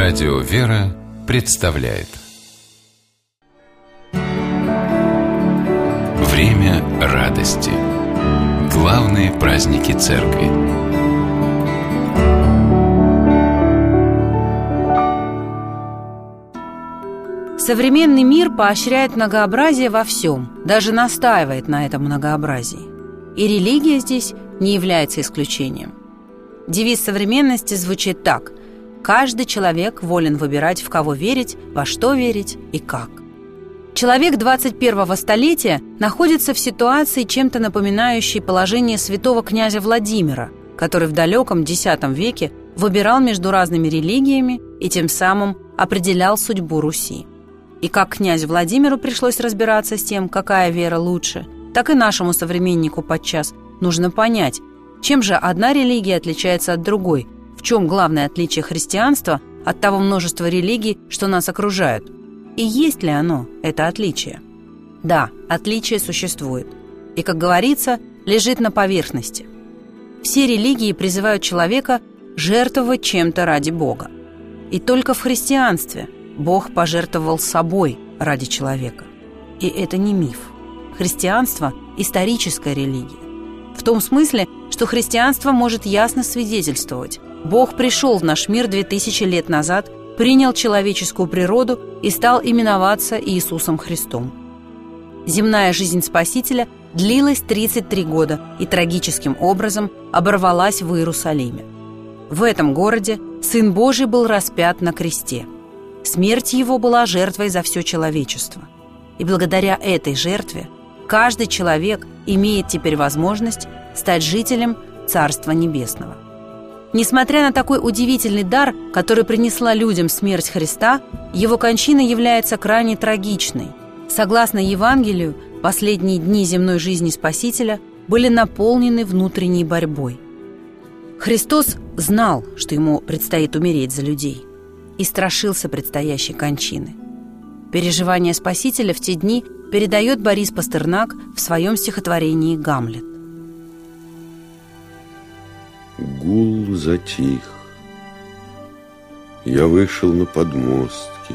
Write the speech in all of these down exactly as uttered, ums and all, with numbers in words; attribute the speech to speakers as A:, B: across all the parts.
A: Радио «Вера» представляет Время радости. Главные праздники Церкви.
B: Современный мир поощряет многообразие во всем, даже настаивает на этом многообразии. И религия здесь не является исключением. Девиз современности звучит так: «Каждый человек волен выбирать, в кого верить, во что верить и как». Человек двадцать первого столетия находится в ситуации, чем-то напоминающей положение святого князя Владимира, который в далеком десятом веке выбирал между разными религиями и тем самым определял судьбу Руси. И как князю Владимиру пришлось разбираться с тем, какая вера лучше, так и нашему современнику подчас нужно понять, чем же одна религия отличается от другой, в чем главное отличие христианства от того множества религий, что нас окружают. И есть ли оно, это отличие? Да, отличие существует. И, как говорится, лежит на поверхности. Все религии призывают человека жертвовать чем-то ради Бога. И только в христианстве Бог пожертвовал собой ради человека. И это не миф. Христианство – историческая религия. В том смысле, что христианство может ясно свидетельствовать: Бог пришел в наш мир две тысячи лет назад, принял человеческую природу и стал именоваться Иисусом Христом. Земная жизнь Спасителя длилась тридцать три года и трагическим образом оборвалась в Иерусалиме. В этом городе Сын Божий был распят на кресте. Смерть Его была жертвой за все человечество. И благодаря этой жертве каждый человек имеет теперь возможность стать жителем Царства Небесного. Несмотря на такой удивительный дар, который принесла людям смерть Христа, Его кончина является крайне трагичной. Согласно Евангелию, последние дни земной жизни Спасителя были наполнены внутренней борьбой. Христос знал, что Ему предстоит умереть за людей, и страшился предстоящей кончины. Переживания Спасителя в те дни передает Борис Пастернак в своем стихотворении «Гамлет».
C: Гул затих. Я вышел на подмостки.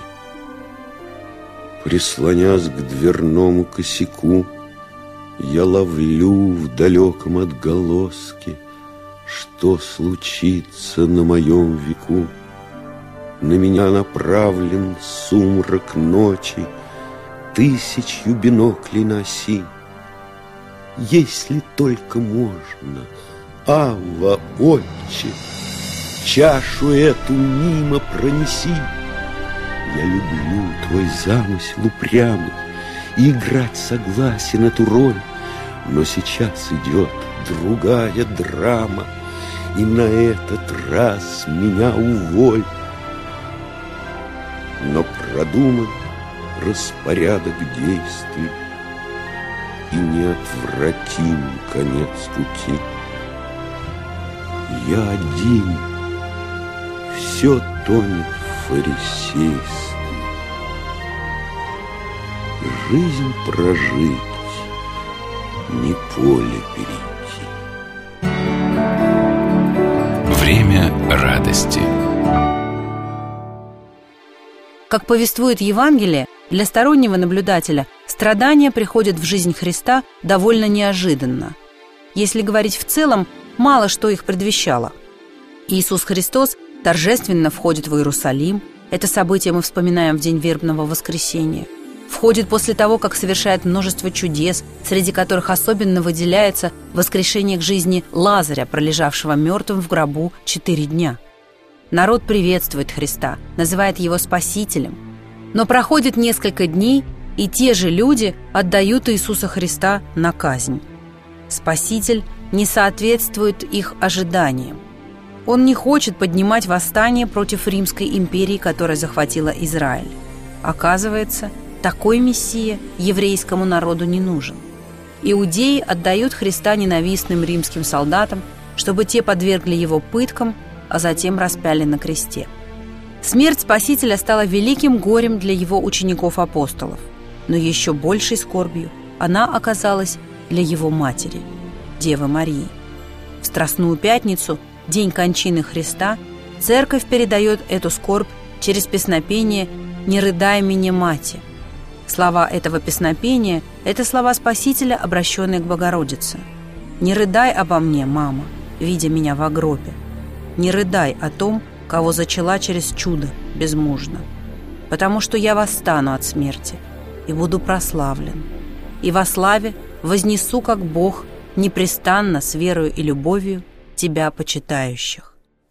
C: Прислонясь к дверному косяку, я ловлю в далеком отголоске, что случится на моем веку. На меня направлен сумрак ночи, тысячью биноклей носи. Если только можно, Авва, Отче, чашу эту мимо пронеси. Я люблю твой замысел упрямый и играть согласен эту роль, но сейчас идет другая драма, и на этот раз меня уволь. Но продуман распорядок действий, и неотвратим конец пути. Я один, все тонет в фарисействе. Жизнь прожить, не поле перейти.
A: Время радости.
B: Как повествует Евангелие, для стороннего наблюдателя страдания приходят в жизнь Христа довольно неожиданно. Если говорить в целом, мало что их предвещало. Иисус Христос торжественно входит в Иерусалим. Это событие мы вспоминаем в день вербного воскресения. Входит после того, как совершает множество чудес, среди которых особенно выделяется воскрешение к жизни Лазаря, пролежавшего мертвым в гробу четыре дня. Народ приветствует Христа, называет Его Спасителем. Но проходит несколько дней, и те же люди отдают Иисуса Христа на казнь. Спаситель не соответствует их ожиданиям. Он не хочет поднимать восстание против Римской империи, которая захватила Израиль. Оказывается, такой Мессия еврейскому народу не нужен. Иудеи отдают Христа ненавистным римским солдатам, чтобы те подвергли Его пыткам, а затем распяли на кресте. Смерть Спасителя стала великим горем для Его учеников-апостолов, но еще большей скорбью она оказалась для Его матери, Девы Марии. В Страстную Пятницу, день кончины Христа, Церковь передает эту скорбь через песнопение «Не рыдай меня, мати». Слова этого песнопения – это слова Спасителя, обращенные к Богородице. «Не рыдай обо мне, мама, видя меня в гробе. Не рыдай о том, кого зачала через чудо безмужно, потому что я восстану от смерти и буду прославлен, и во славе вознесу, как Бог, непрестанно с верою и любовью тебя почитающих».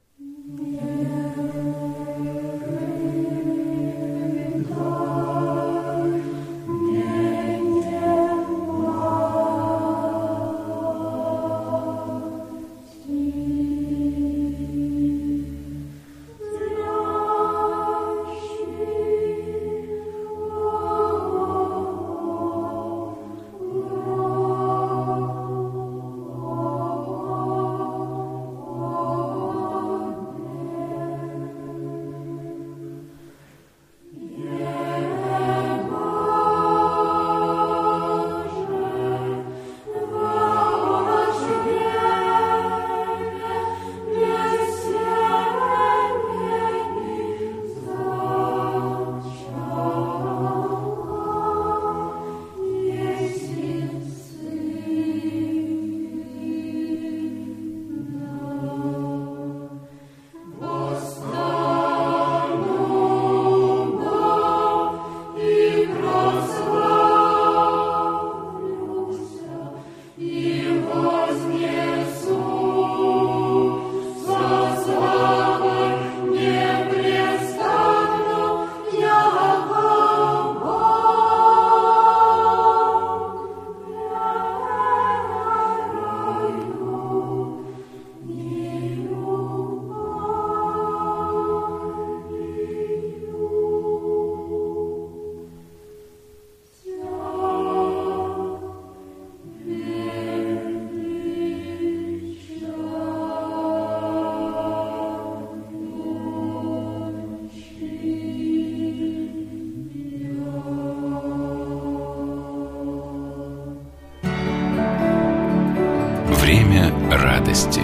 A: Время радости.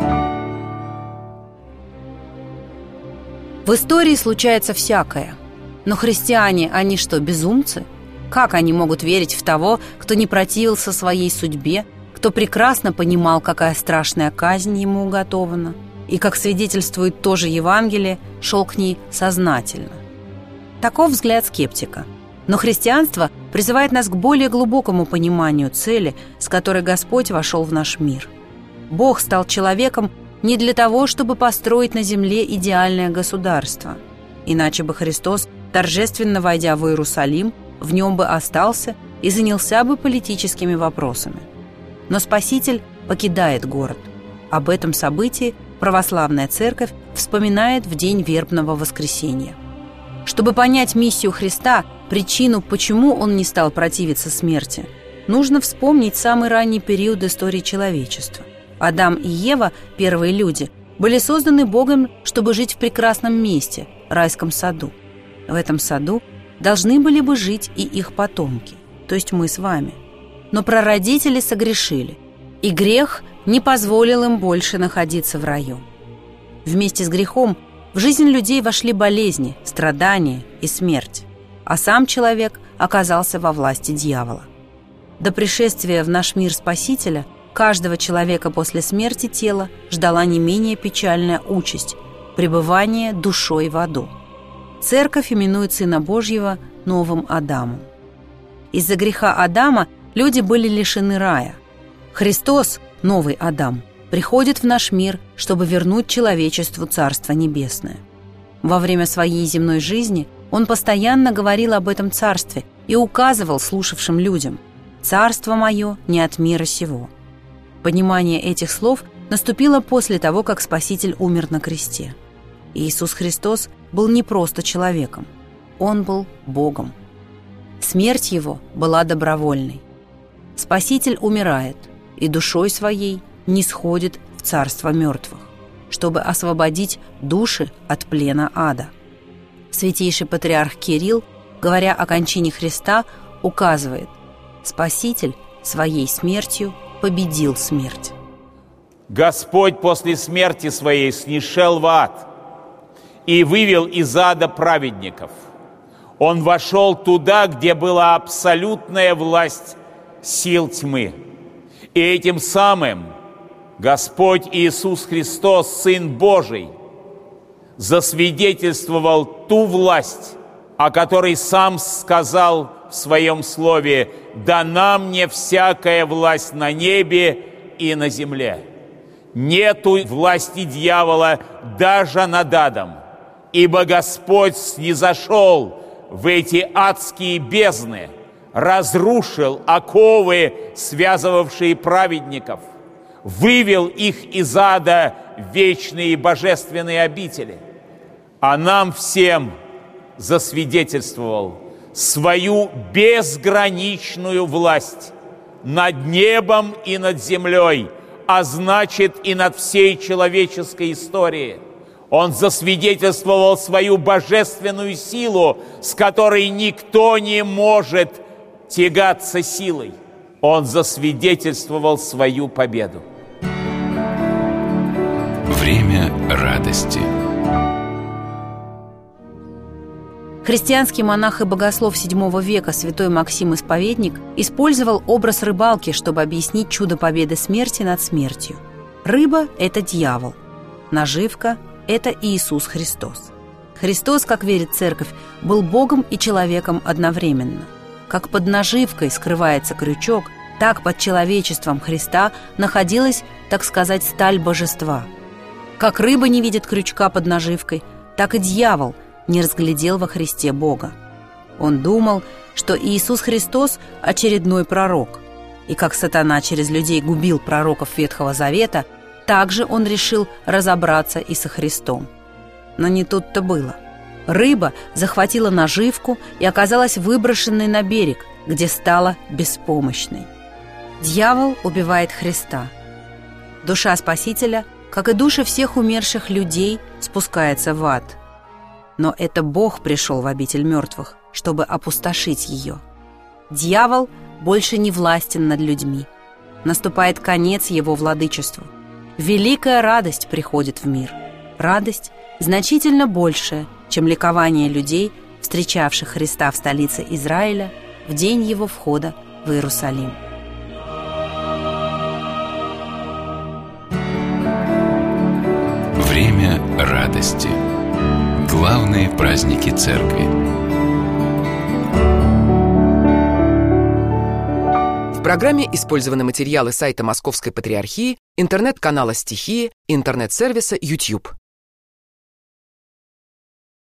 B: В истории случается всякое. Но христиане, они что, безумцы? Как они могут верить в того, кто не противился своей судьбе, кто прекрасно понимал, какая страшная казнь ему уготована, и, как свидетельствует тоже Евангелие, шел к ней сознательно? Таков взгляд скептика. Но христианство призывает нас к более глубокому пониманию цели, с которой Господь вошел в наш мир. Бог стал человеком не для того, чтобы построить на земле идеальное государство. Иначе бы Христос, торжественно войдя в Иерусалим, в нем бы остался и занялся бы политическими вопросами. Но Спаситель покидает город. Об этом событии православная церковь вспоминает в день вербного воскресения. Чтобы понять миссию Христа, причину, почему Он не стал противиться смерти, нужно вспомнить самый ранний период истории человечества. Адам и Ева, первые люди, были созданы Богом, чтобы жить в прекрасном месте, райском саду. В этом саду должны были бы жить и их потомки, то есть мы с вами. Но прародители согрешили, и грех не позволил им больше находиться в раю. Вместе с грехом в жизнь людей вошли болезни, страдания и смерть, а сам человек оказался во власти дьявола. До пришествия в наш мир Спасителя каждого человека после смерти тела ждала не менее печальная участь – пребывание душой в аду. Церковь именует Сына Божьего новым Адамом. Из-за греха Адама люди были лишены рая. Христос, новый Адам, приходит в наш мир, чтобы вернуть человечеству Царство Небесное. Во время своей земной жизни Он постоянно говорил об этом Царстве и указывал слушавшим людям: «Царство мое не от мира сего». Понимание этих слов наступило после того, как Спаситель умер на кресте. Иисус Христос был не просто человеком, Он был Богом. Смерть Его была добровольной. Спаситель умирает и душой своей нисходит в царство мертвых, чтобы освободить души от плена ада. Святейший патриарх Кирилл, говоря о кончине Христа, указывает: Спаситель своей смертью победил смерть.
D: Господь после смерти своей снишел в ад и вывел из ада праведников. Он вошел туда, где была абсолютная власть сил тьмы. И этим самым Господь Иисус Христос, Сын Божий, засвидетельствовал ту власть, о которой Сам сказал в Своем Слове: «Дана мне всякая власть на небе и на земле». Нету власти дьявола даже над адом, ибо Господь снизошел в эти адские бездны, разрушил оковы, связывавшие праведников, вывел их из ада в вечные божественные обители, а нам всем засвидетельствовал свою безграничную власть над небом и над землей, а значит и над всей человеческой историей. Он засвидетельствовал свою божественную силу, с которой никто не может тягаться силой. Он засвидетельствовал свою победу.
A: Время радости.
B: Христианский монах и богослов седьмого века святой Максим Исповедник использовал образ рыбалки, чтобы объяснить чудо победы смерти над смертью. Рыба – это дьявол, наживка – это Иисус Христос. Христос, как верит Церковь, был Богом и человеком одновременно. Как под наживкой скрывается крючок, так под человечеством Христа находилась, так сказать, сталь божества. Как рыба не видит крючка под наживкой, так и дьявол не разглядел во Христе Бога. Он думал, что Иисус Христос – очередной пророк. И как сатана через людей губил пророков Ветхого Завета, так же он решил разобраться и со Христом. Но не тут-то было. Рыба захватила наживку и оказалась выброшенной на берег, где стала беспомощной. Дьявол убивает Христа. Душа Спасителя, как и души всех умерших людей, спускается в ад. Но это Бог пришел в обитель мертвых, чтобы опустошить ее. Дьявол больше не властен над людьми. Наступает конец его владычеству. Великая радость приходит в мир. Радость значительно большая, чем ликование людей, встречавших Христа в столице Израиля в день его входа в Иерусалим.
A: Время радости. Главные праздники Церкви.
E: В программе использованы материалы сайта Московской Патриархии, интернет-канала «Стихия», интернет-сервиса YouTube.